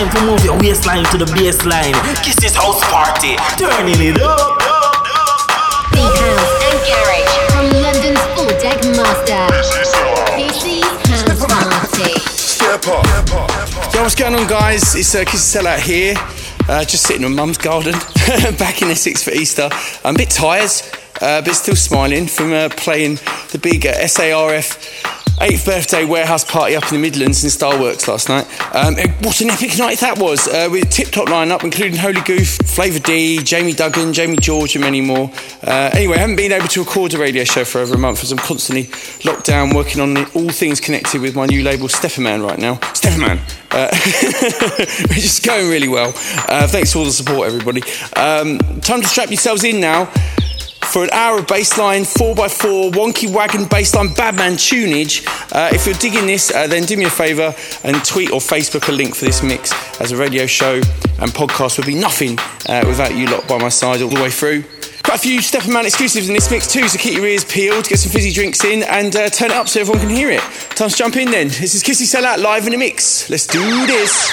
time to move your waistline to the baseline. Kisses house party, turning it up. Deep house and garage from London's full deck master. Kissy's house party. Step up. Yo, what's going on, guys? It's Kissy Sellout here. Just sitting in Mum's garden, back in Essex for Easter. I'm a bit tired, but still smiling from playing the big SARF 8th birthday warehouse party up in the Midlands in Starworks last night. What an epic night that was, with a tip-top lineup including Holy Goof, Flavour D, Jamie Duggan, Jamie George and many more. Anyway, I haven't been able to record a radio show for over a month as I'm constantly locked down working on all things connected with my new label Stepperman right now. Stepperman! Which is going really well. Thanks for all the support, everybody. Time to strap yourselves in now for an hour of bassline, 4x4, wonky wagon bassline, badman tunage. If you're digging this, then do me a favour and tweet or Facebook a link for this mix, as a radio show and podcast would be nothing without you lot by my side all the way through. Quite a few Stepperman exclusives in this mix too, so keep your ears peeled, get some fizzy drinks in and turn it up so everyone can hear it. Time to jump in then. This is Kissy Sellout live in a mix. Let's do this.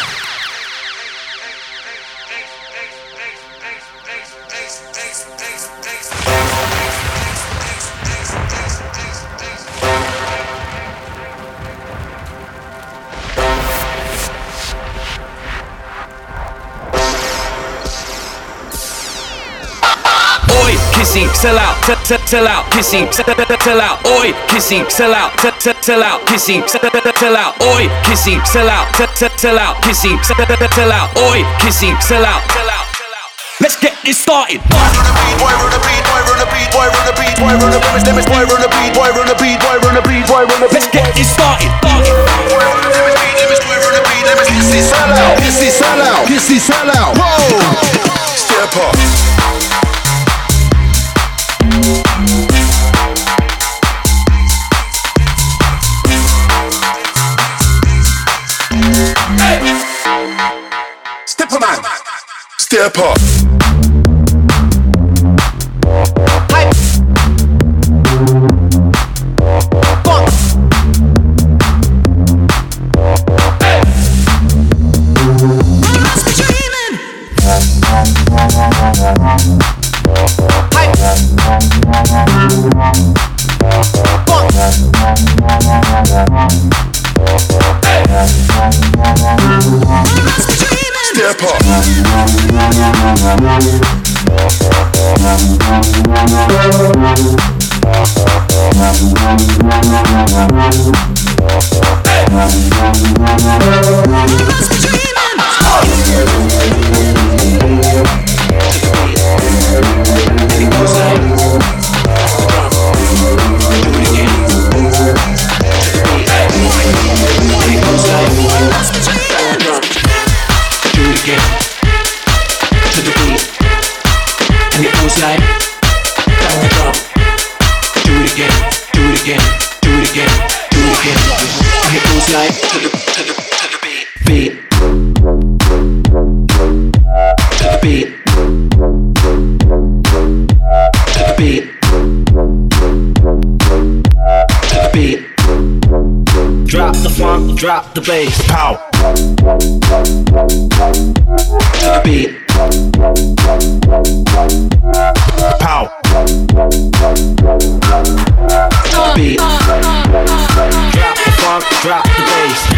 Kissy, sell out, sell out, Kissy, sell out, oi, Kissy, sell out, sell out, Kissy, sell out, oi, Kissy, sell out, sell out, Kissy, sell out, oi, Kissy, sell out. Let's get this started. Boy, run the beat, boy, run the beat, boy, run the beat, boy, run the beat, boy, run the beat, boy, run the beat, boy, run the beat, boy, run the beat, boy, run the beat. Let's get this started. Boy, run the beat, run the beat, Kissy, sell out, Kissy, sell out, Kissy, sell out. Whoa, step up. Stepperman, step up. Step up. Drop the bass, pow. To the beat, pow. To the beat, drop the funk, drop the bass.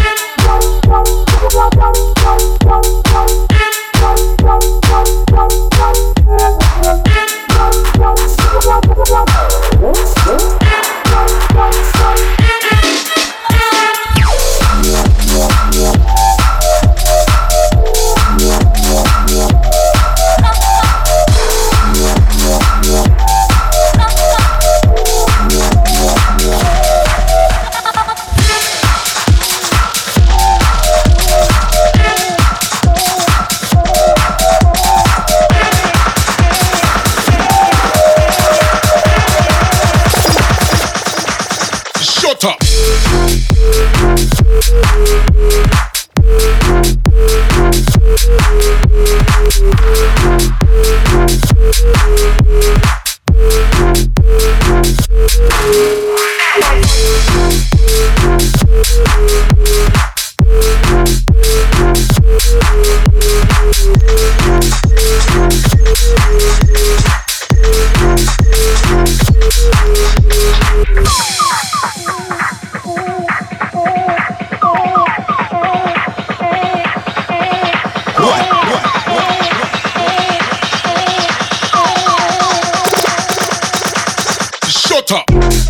top.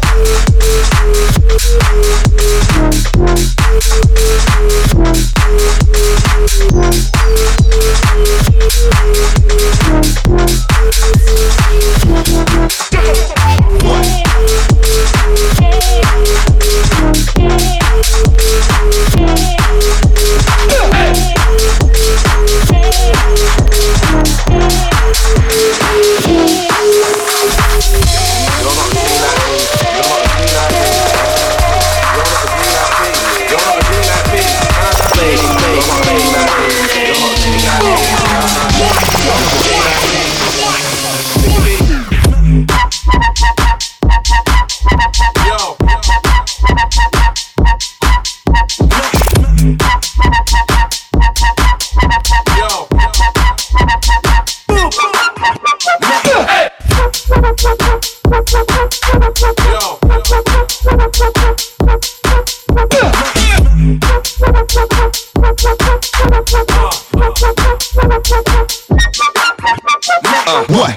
What?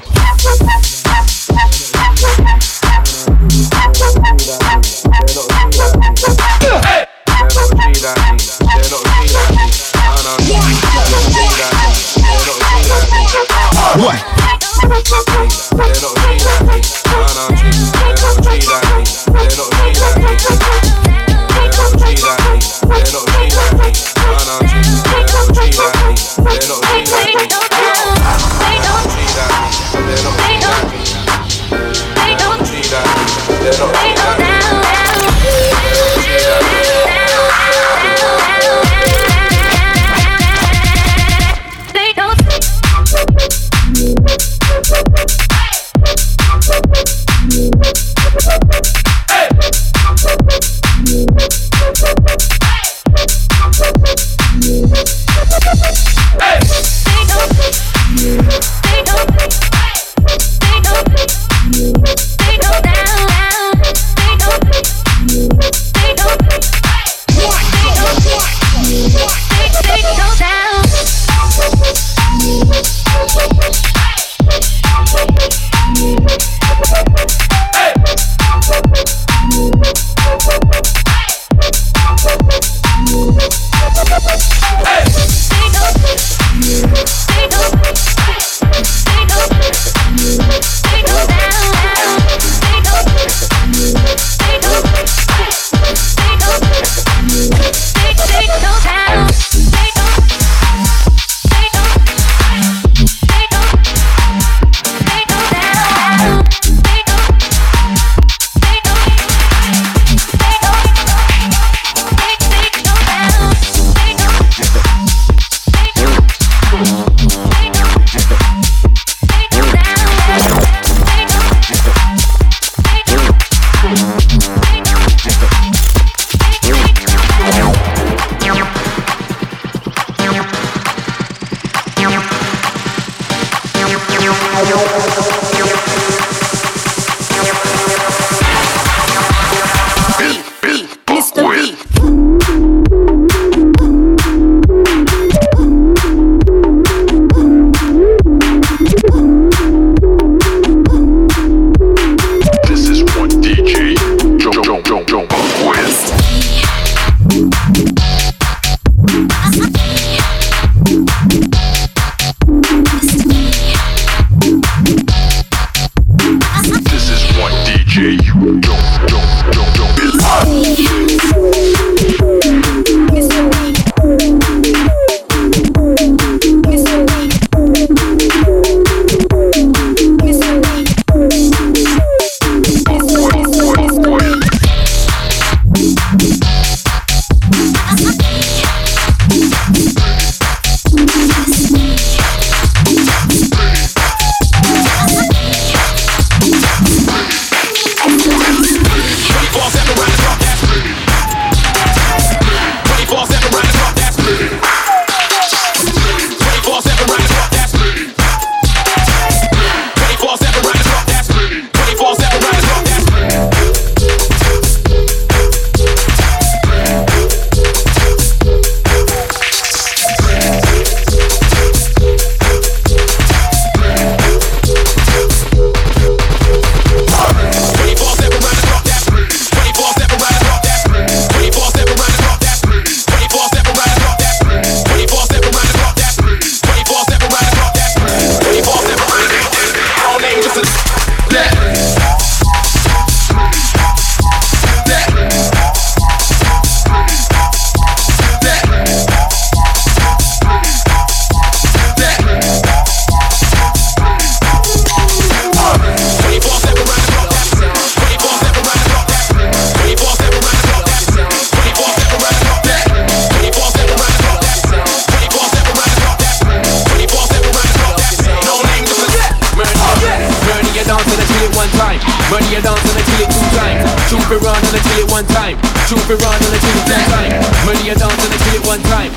one time. Truth it run and I kill it 10 times. Murder you down till I kill it one time.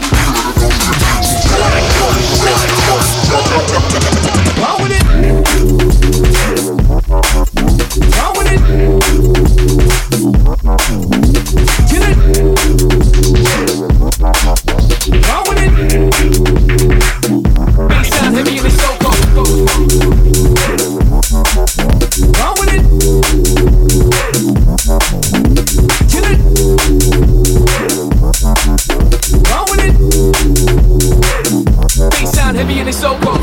Roll with it. Roll with it. Kill it. Roll with it. Bass sound heavy and it's so cold. Roll with it. Kill it. Roll with it. Bass sound heavy and it's so cold.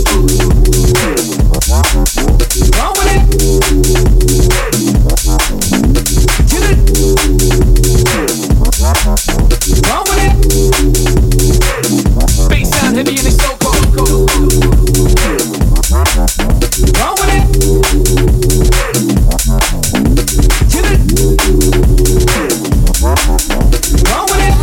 Roll with it. Kill it. Roll with it. Bass sound heavy and it's so cold. Roll with it. Kill it. Roll with it.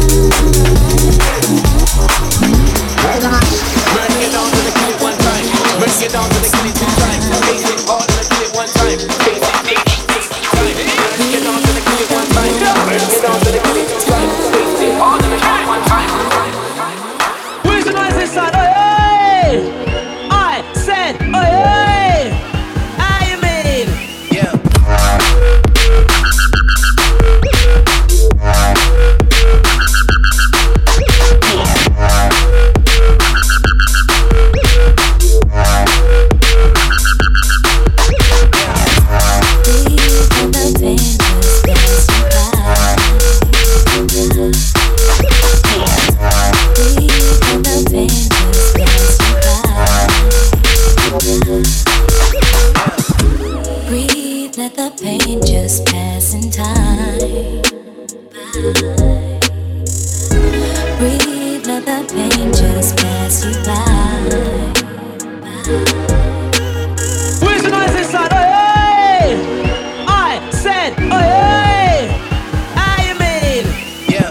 Burn it down till they kill it one time. Burn it down till they kill it 2 times. Face it hard till they kill it 1 time. Face it burn it down till they kill it 1 time. Burn it down till they kill it 2 times. Face it hard till they kill it 1 time. Where's the noise inside? Hey! I said, hey! I mean, yeah. Breathe, let the pain just pass in time. Breathe, let the pain just pass you by. Where's the noise inside? Hey! I said, hey! I mean, yeah.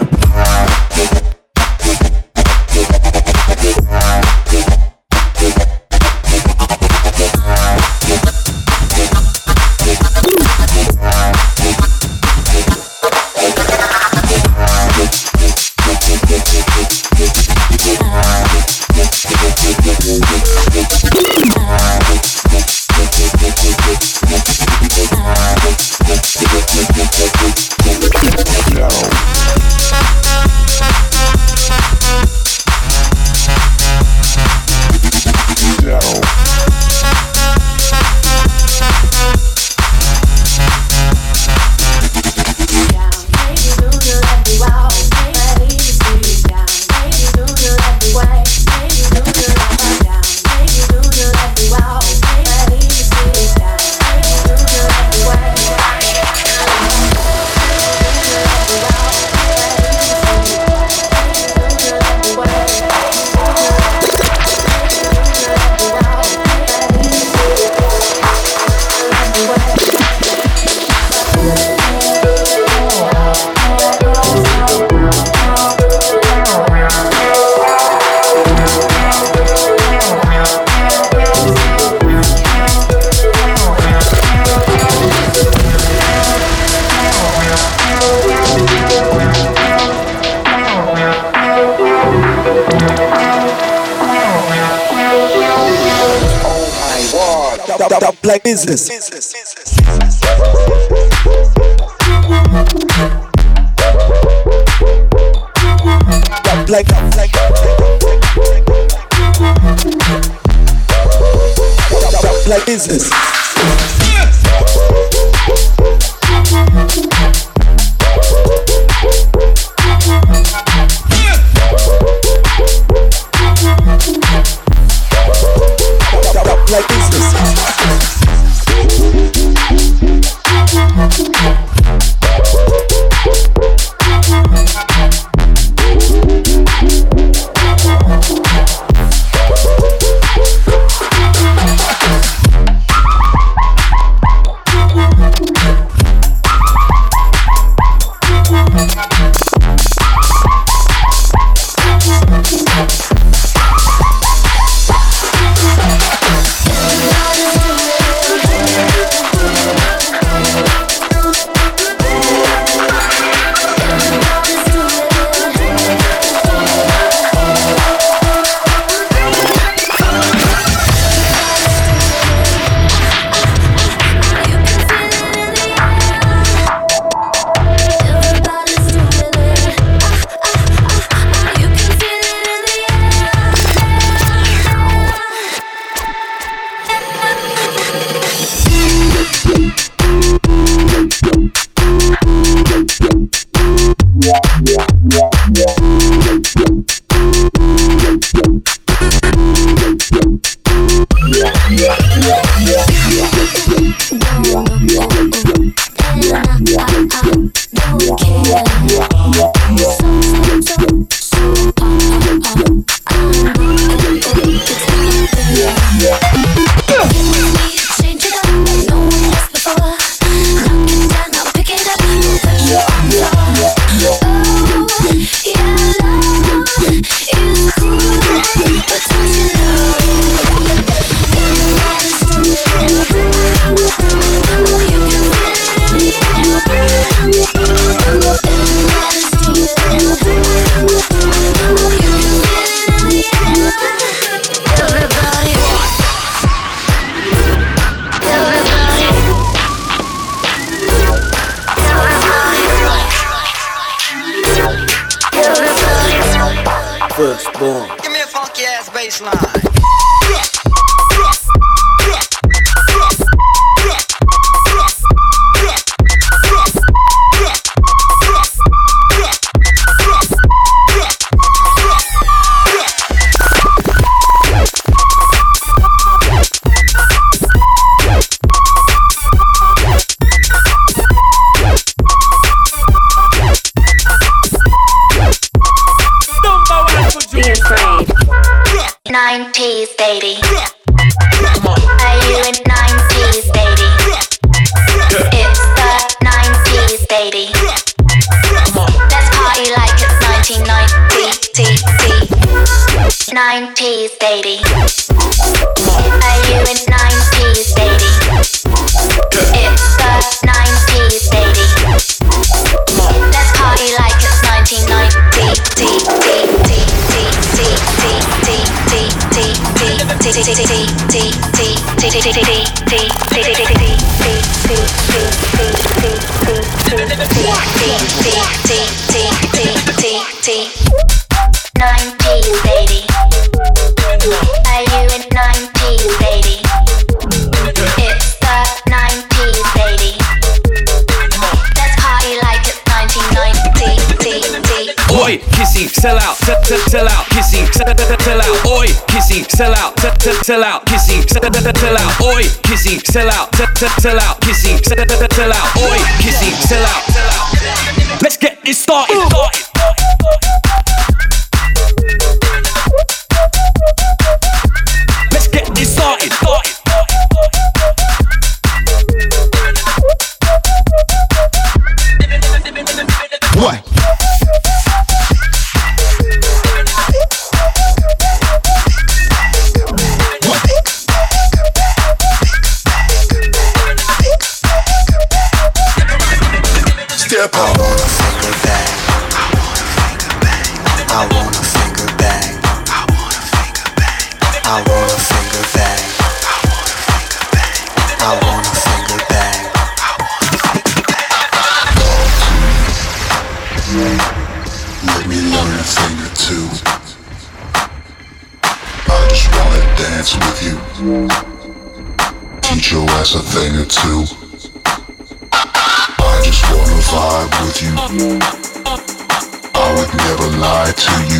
Black business. Black business. Black business. Boom. Give me a funky ass bass line. Be afraid. 90s, baby. Are you in 90s, baby? It's the 90s, baby. Let's party like it's 1990. 90s, baby. Are you in 90s, baby? It's the 90s, baby. Let's party like it's 90s, baby. Are you in 90s, baby? It's the 90s, baby. Let's party like it's 1990. Oi, Kissy, sell out, sell out, Kissy, sell out. Oi, Kissy, sell out, sell out, Kissy, sell out. Oi, Kissy, sell out, sell out, Kissy, sell out. Oi, Kissy, sell out. Let's get this started. Let's get this started. What? Step up. I want a finger bang. I want a finger bang. I want a finger bang. I want a finger bang. Let me learn a thing or two. I just wanna dance with you. Teach your ass a thing or two. I just wanna vibe with you. I would never lie to you.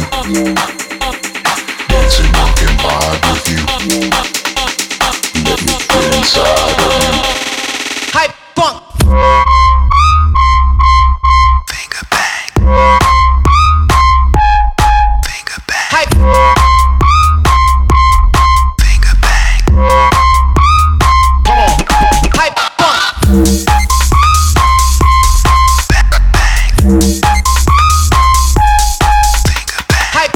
Dance and rock and vibe with you. Let me get inside of you. Hype funk. Finger bang. Finger bang. Hype. Finger bang. Come on. Hype funk. Hype.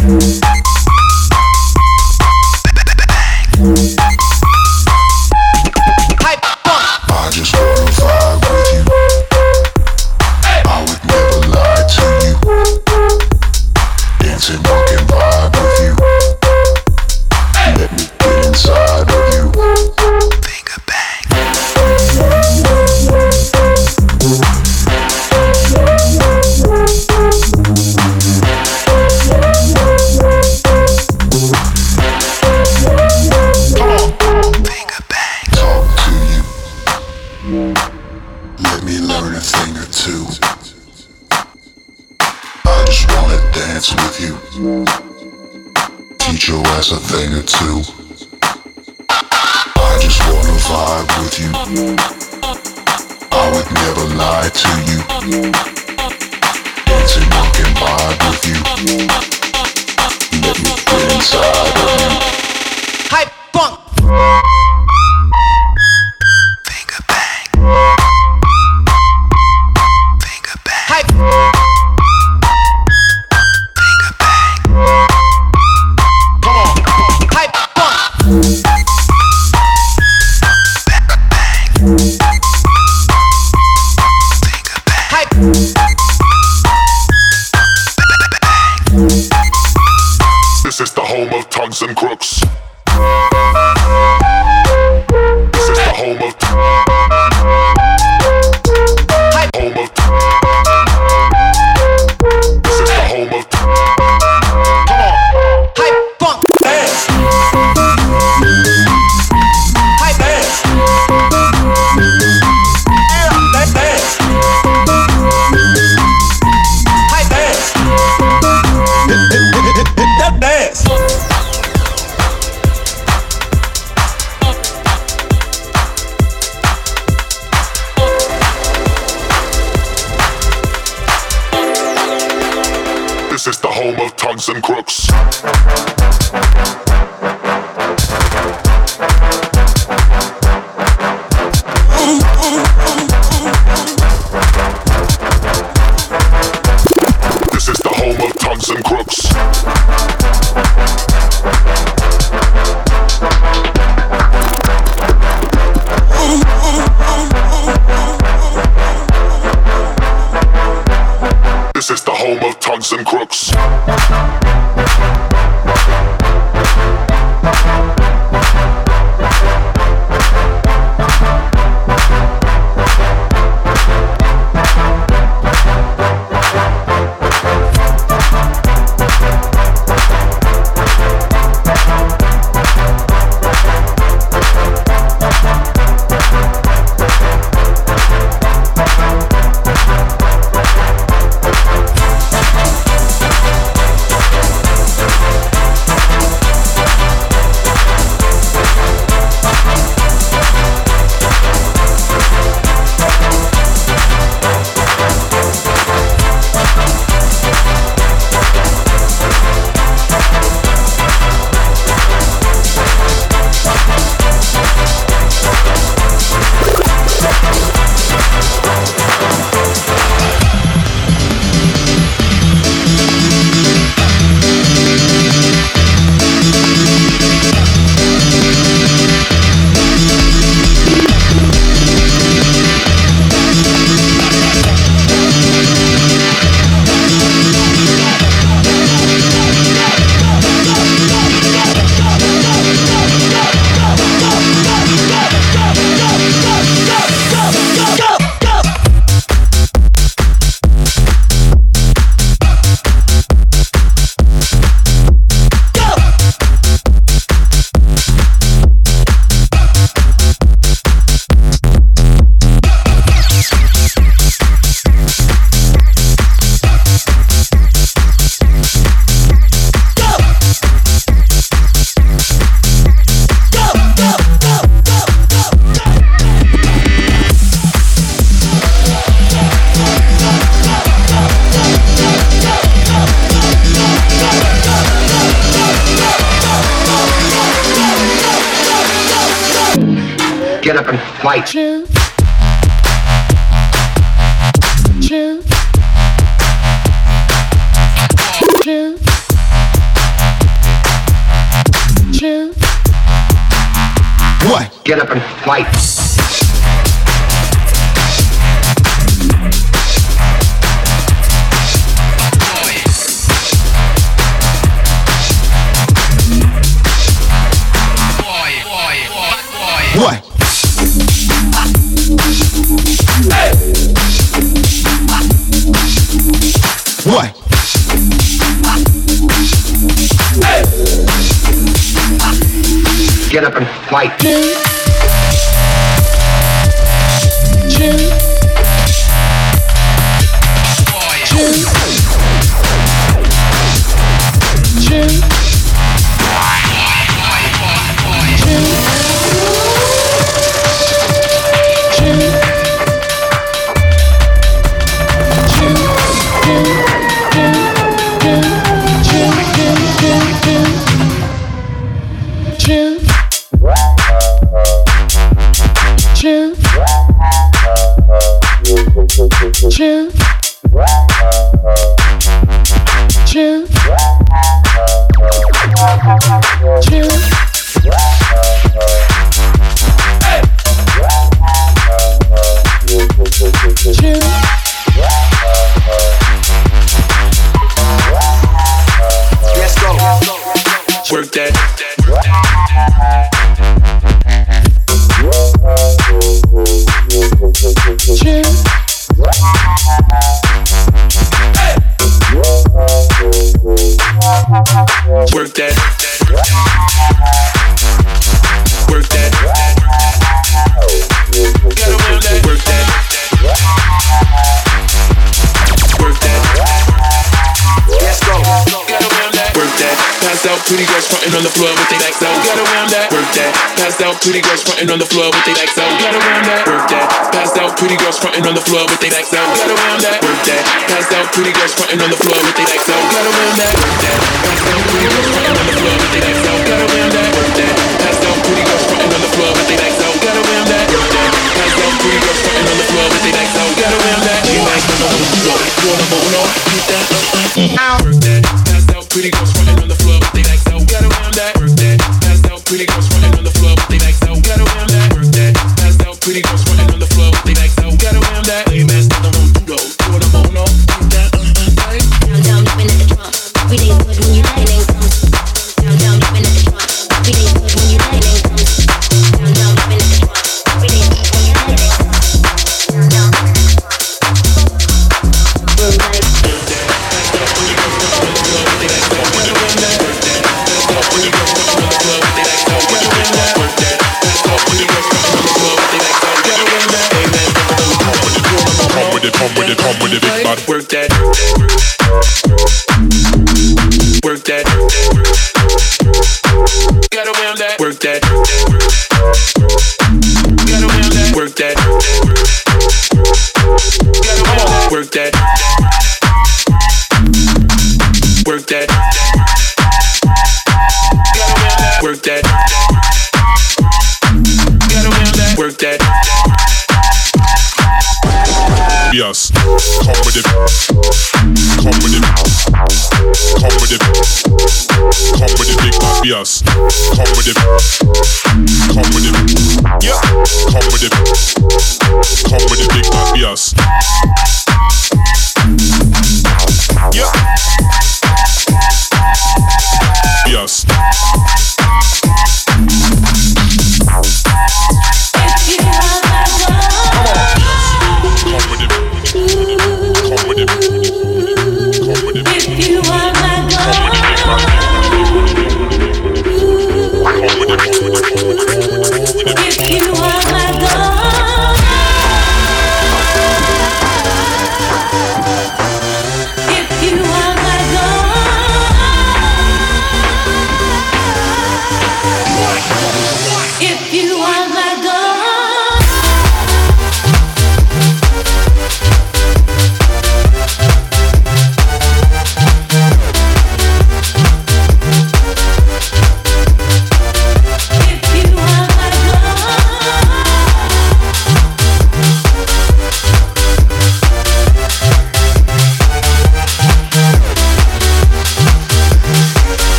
Hype funk. I just wanna vibe with you. I would never lie to you. Dance and rock and vibe with you. Let me get inside of you. Finger bang. Finger bang. Talk to you. Let me learn a thing or two. I just wanna dance with you. Teach your ass a thing or two. I just wanna vibe with you. I would never lie to you. Dance and rock and vibe with you. Let me get inside of you. Hype funk. Finger bang. Finger bang. Hype. Finger bang. Come on. Hype funk. Hype. This is the home of tongues and crooks. This is the home of home of. This is the home of. Come on. Hype tongues and crooks. This is the home of tongues and crooks. This is the home of tongues and crooks. Get up and fight. Truth. Truth. Truth. Truth. What? Get up and fight. What? What? Get up and fight. Truth. Truth. Truth. Truth. Truth. Truth. Truth. Let's go. Work that. Truth. Work that. Work that. Work that. Work that. Let's go. Work that. Pass out out, pretty girls frontin' on the floor with they backs out. Get around that, work that. Passed out, pretty girls frontin' on the floor with they backs out. Get around that, work that. Passed out, pretty girls frontin' on the floor with they backs out. Get around that, work that. Passed out, pretty girls frontin' on the floor with they backs out. Get around that, work that. Passed out, pretty girls frontin' on the floor with they backs out. Get around that, work that. Passed out, pretty girls frontin' on the floor with they backs out. Get around that, work that. Passed out, pretty girls frontin' on the floor with they backs out. Get around that, you like the number one, hit that, work that. Passed out, pretty girls frontin' on the floor with they backs out. Get around that, work that. Passed out, pretty girls frontin' on the floor with they backs out. Get around that, work that. Passed out, pretty girls frontin' on the floor with they backs out. Get around that, lame ass nigga won't do those. Do what I'm on, hit that, Down, down, whipping at the trunk. Every day's good when you lying and comes. Down, down, whipping at the trunk. Every day's good when you lying and comes. Down, down, whipping at the trunk. Every day's good when you lying and comes. Down, down, whipping at the trunk. We're like. Come with it, big bad. Work that. Work that. Get around that. Work that. Get around that. Work that. Get around that. Work that. Work that. Get around that. Work that. Get around that. Work that. Yes, come with it, come with it, come with it, come with it, big bad. Yes, come with it, yeah, come with it, big bad. Yes, yeah, yes. If you are my God,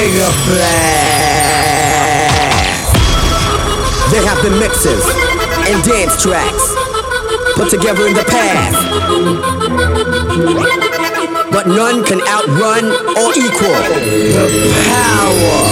Mega Blast. They have the mixes and dance tracks put together in the past, but none can outrun or equal the power.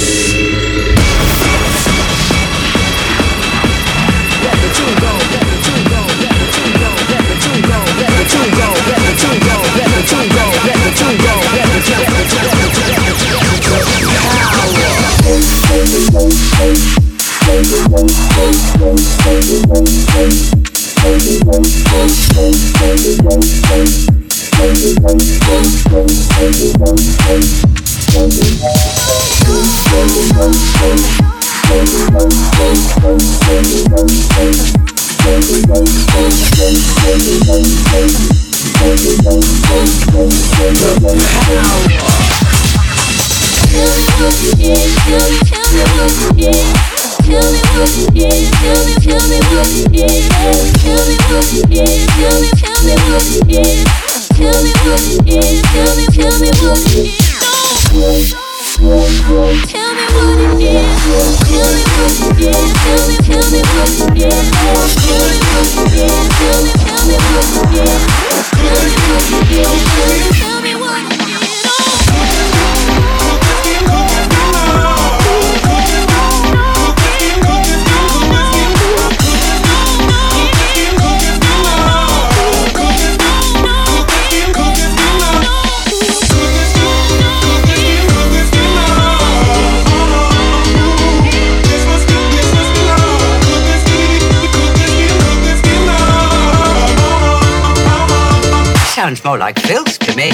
Sounds more like filth to me.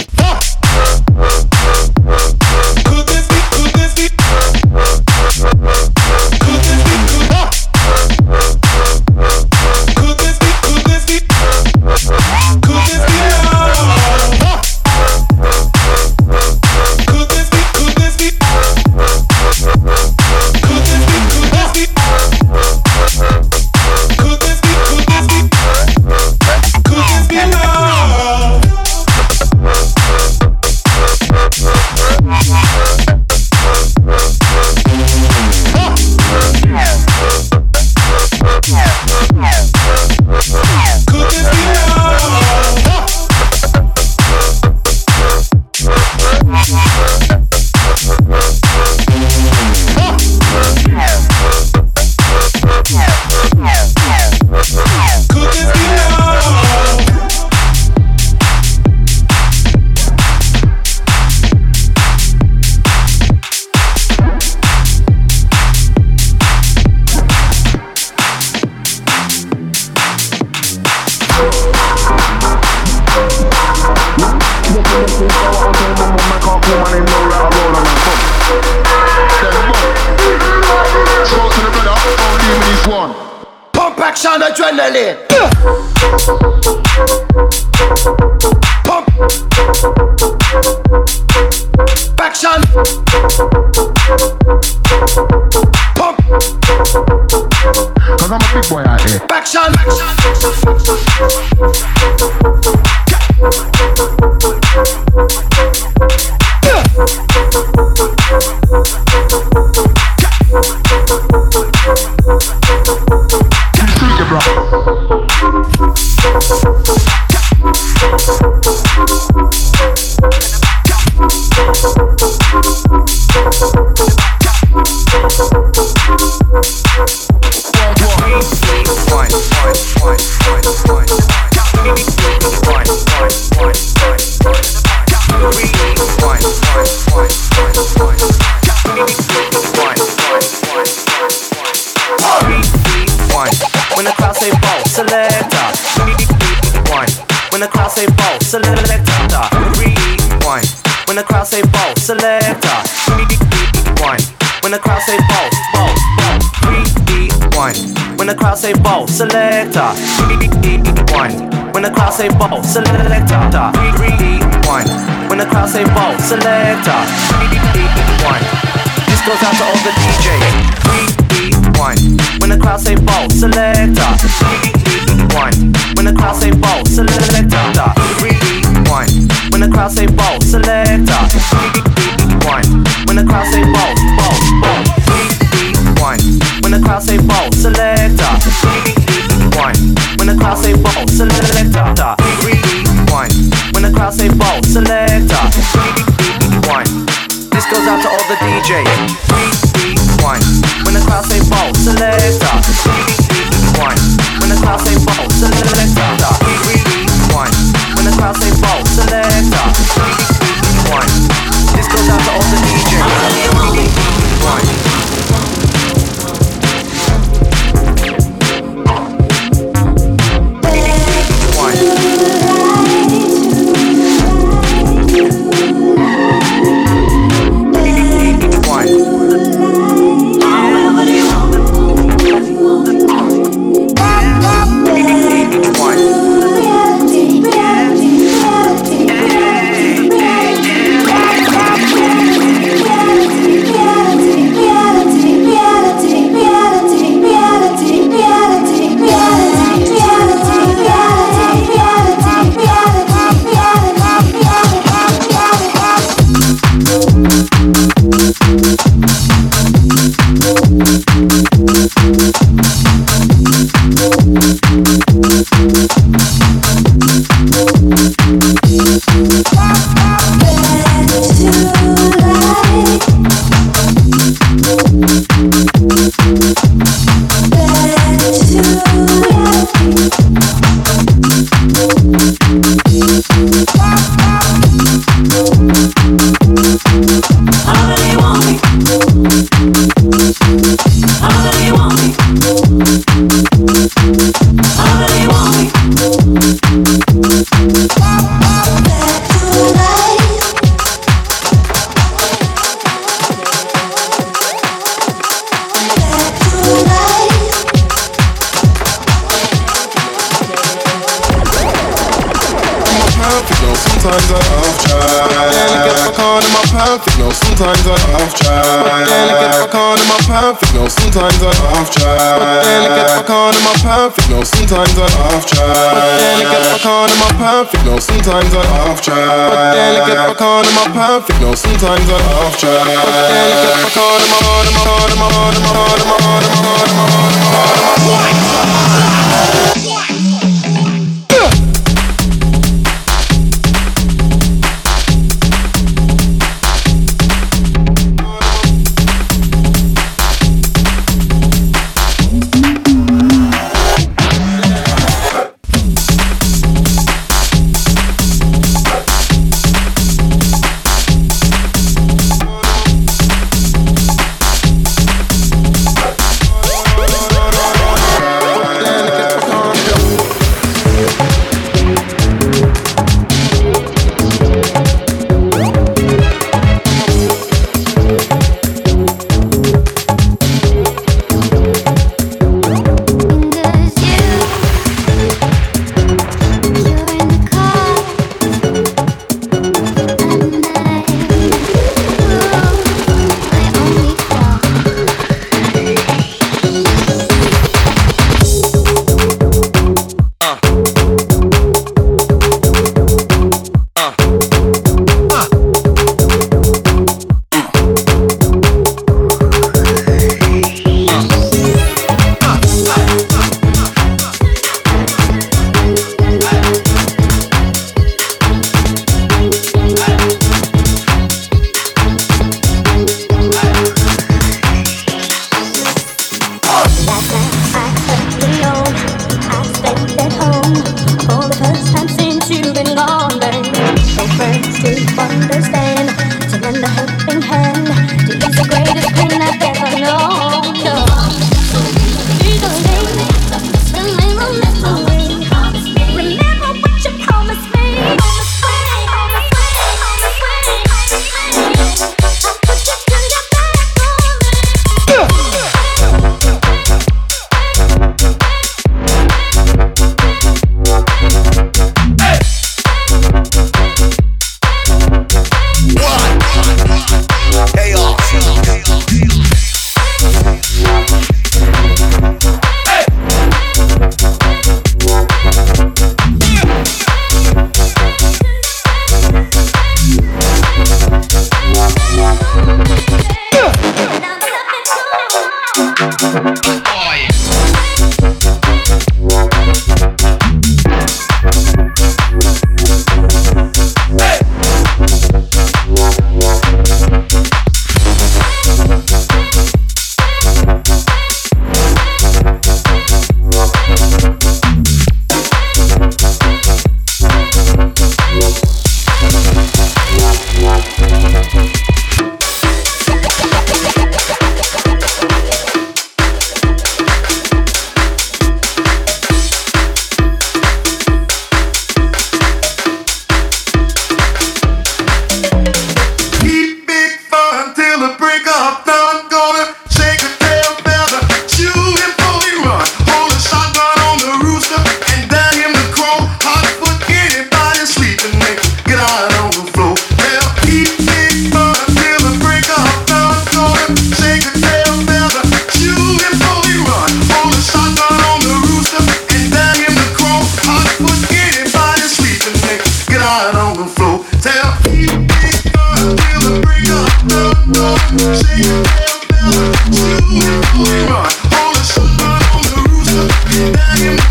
Pump action adrenaline. Pump action. Pump. Cause I'm a big boy out here. Action. When the crowd say ball, selector. Rewind. When the crowd say ball, selector. Rewind. When the crowd say ball, selector. Rewind. When the crowd say ball. Rewind. When the crowd say ball, selector. Rewind. When the crowd say ball, selector. Rewind. When the crowd say ball, selector. Rewind. This goes out to all the DJs. Rewind. When the crowd say ball, selector. Rewind. When the crowd say ball, selector. Rewind. When the crowd say ball, selector. Rewind. When the crowd say say ball, selector, rewind. When the crowd say ball, selector, rewind. When the crowd say ball, selector, rewind. This goes out to all the DJs. Rewind. When the crowd say ball, selector, rewind. When the crowd say ball, selector, rewind. When the crowd say ball, selector, rewind. This goes out to all the DJs. Rewind. Sometimes I half try. But then I get back on in my perfect. No, sometimes I half try. But then I get back on in my perfect. No, sometimes I half try. But then I get back on in my perfect. No, sometimes I half try. But then I get back on in my perfect. No, sometimes I half try. But then I get back on in my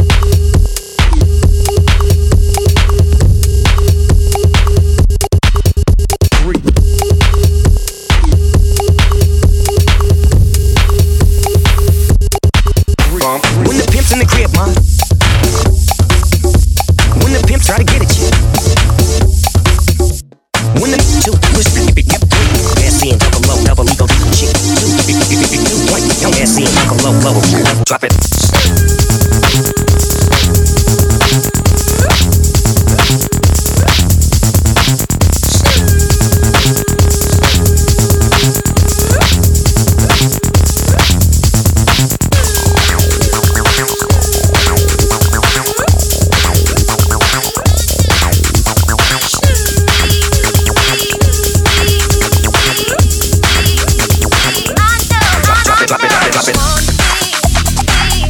When the pimp's in the crib, man. When the pimp try to get at you. When the two push yep, SC and double ego chick. 2 point, young SC and low, drop it. Drop it.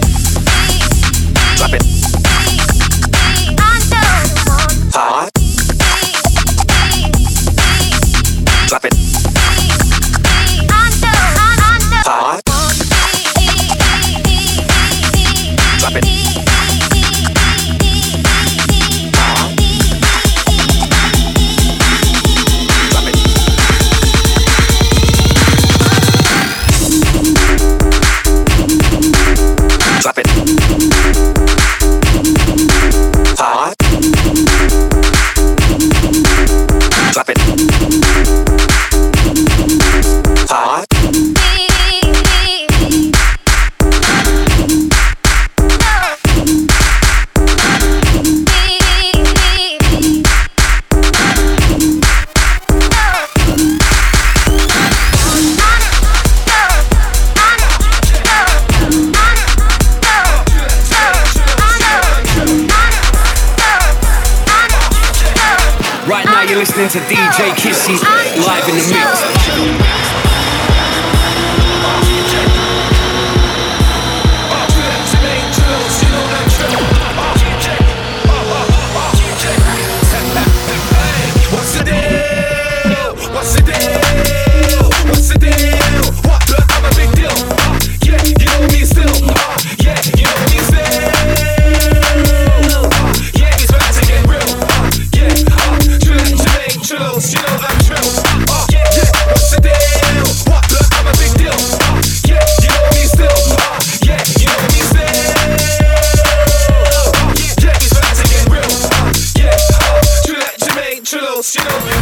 now you're listening to DJ Kissy live in the mix. What's the deal? What's the deal? What's the deal? What? Look, I'm a big deal. Yeah, you know me still. Yeah, you know me still. Yeah, it's about to get real. Yeah, Jermaine Trills, you know I'm Trill. Yeah, what's the deal? What? Look, I'm a big deal. Yeah, you know me still. Yeah, you know me still. Yeah, it's about to get real. Yeah, Jermaine Trills, you know me.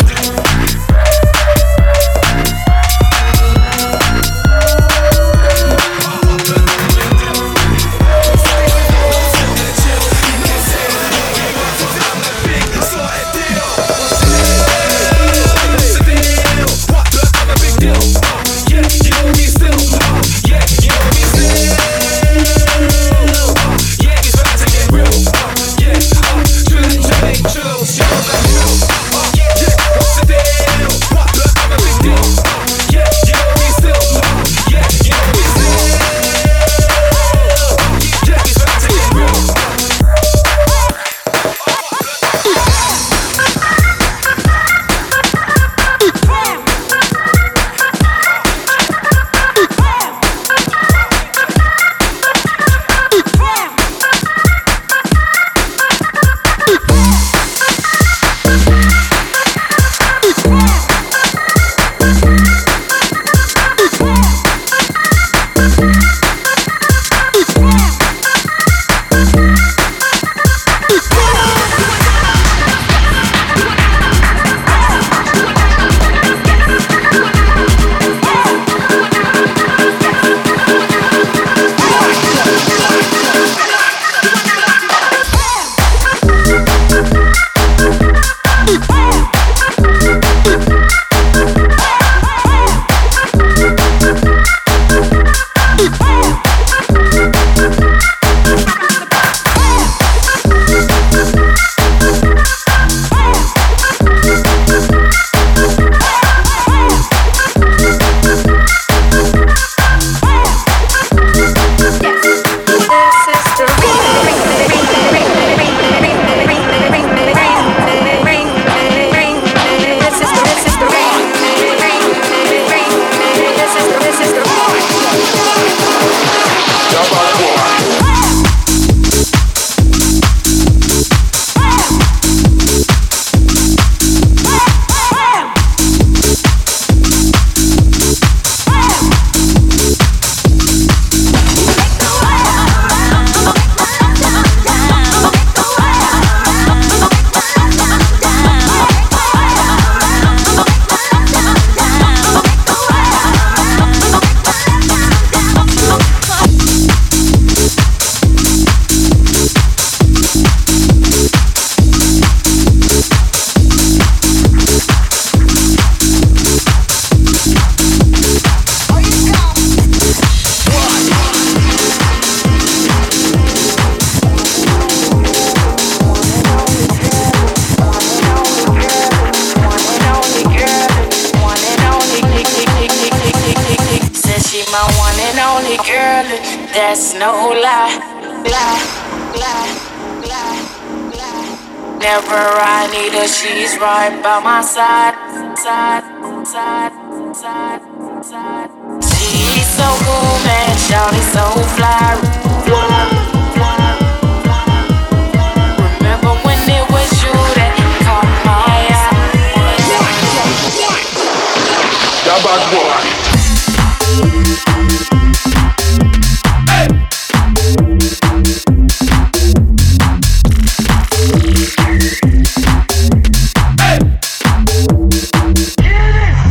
That's no lie, lie, lie, lie, lie. Never I need her, she's right by my side, side, side, side, side. She's so cool, man, shawty so fly, fly, fly, fly. Remember when it was you that caught my eye? Y'all about what?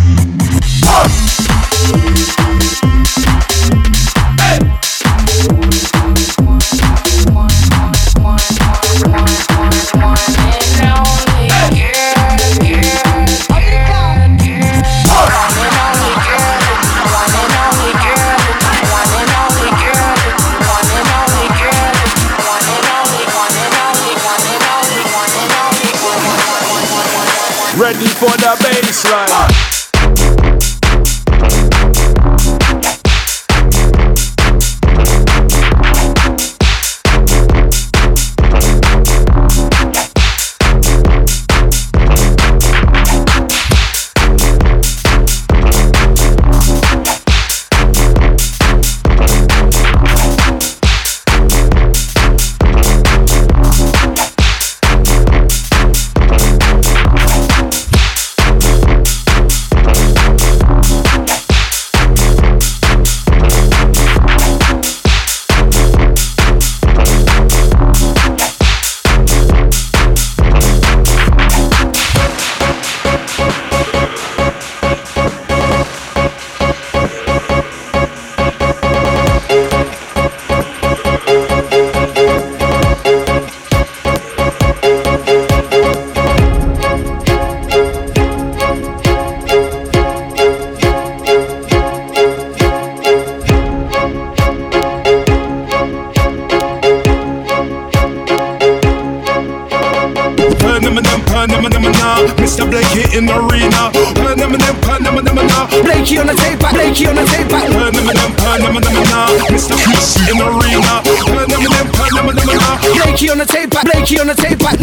Hey! ready for the baseline. Mr. Blakey in the arena. Blakey on the tape back, Blakey on the tape back. Mr. Blakey in the arena. Blakey on the tape back, Blakey on the tape back.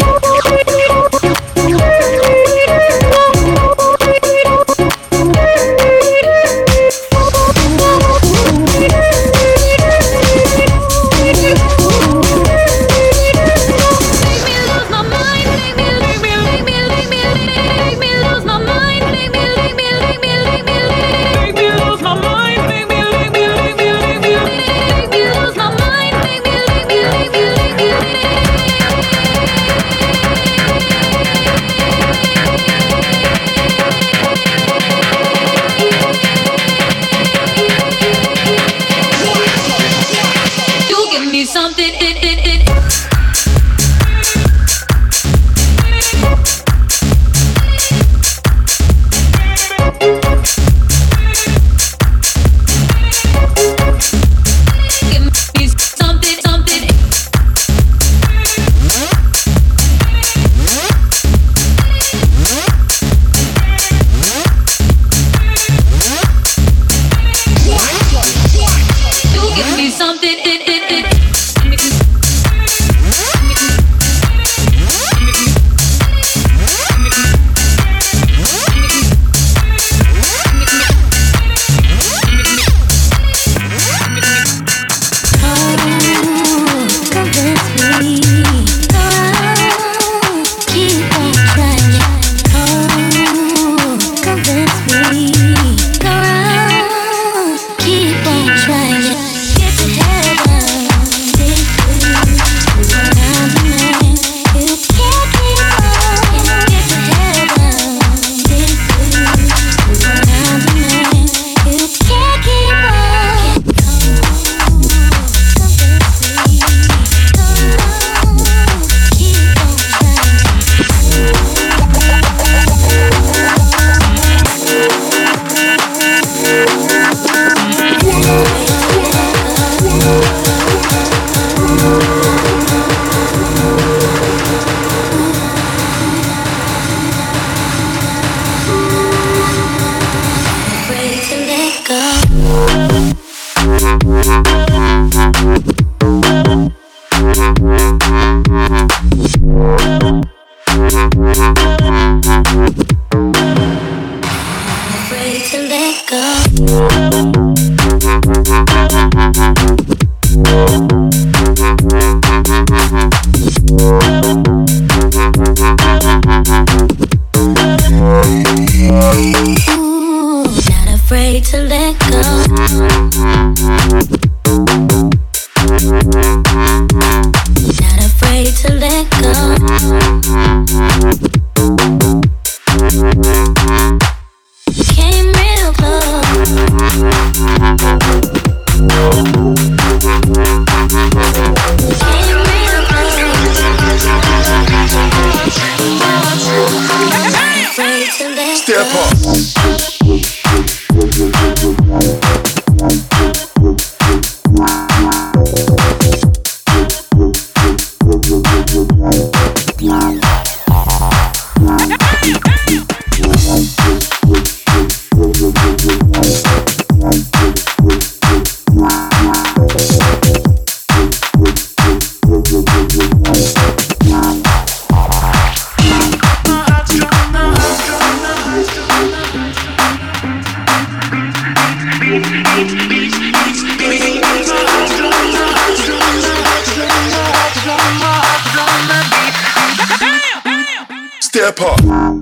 Step up. Step up.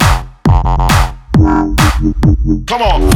Come on.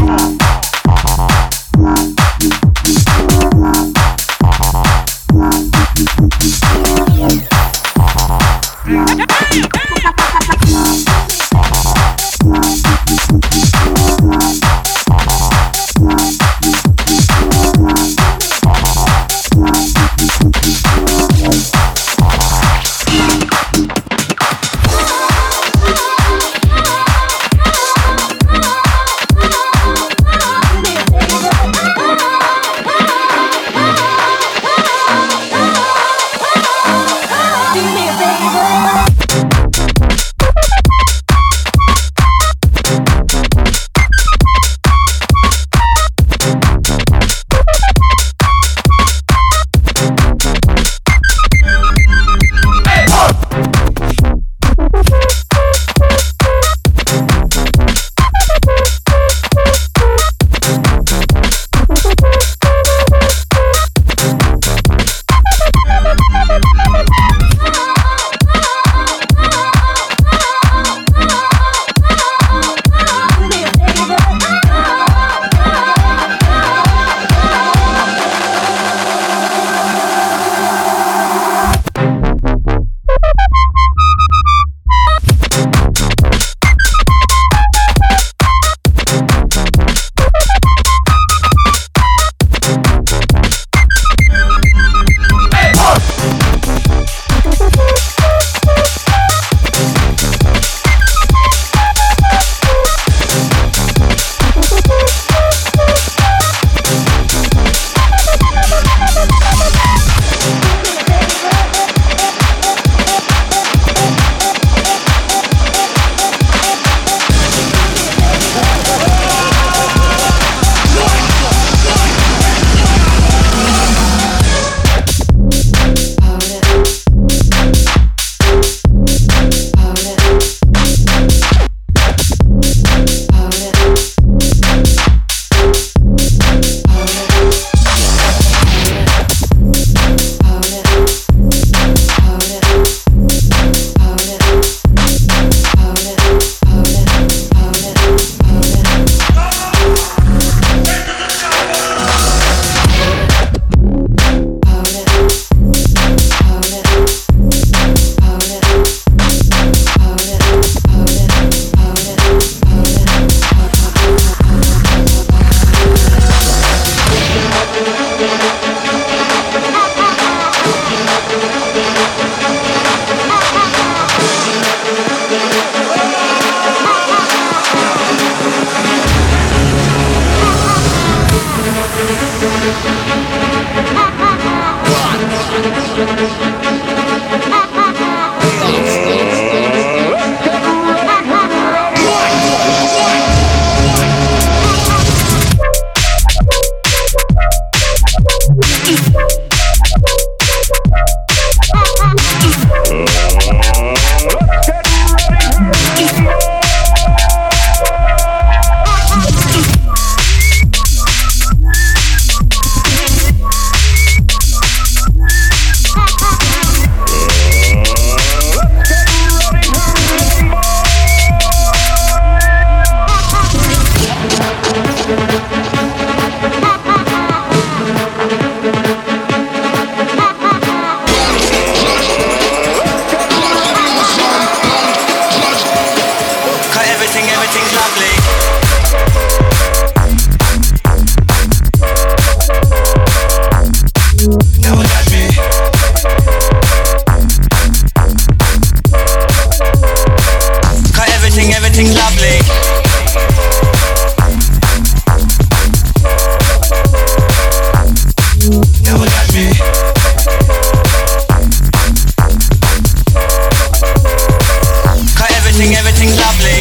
Everything's lovely.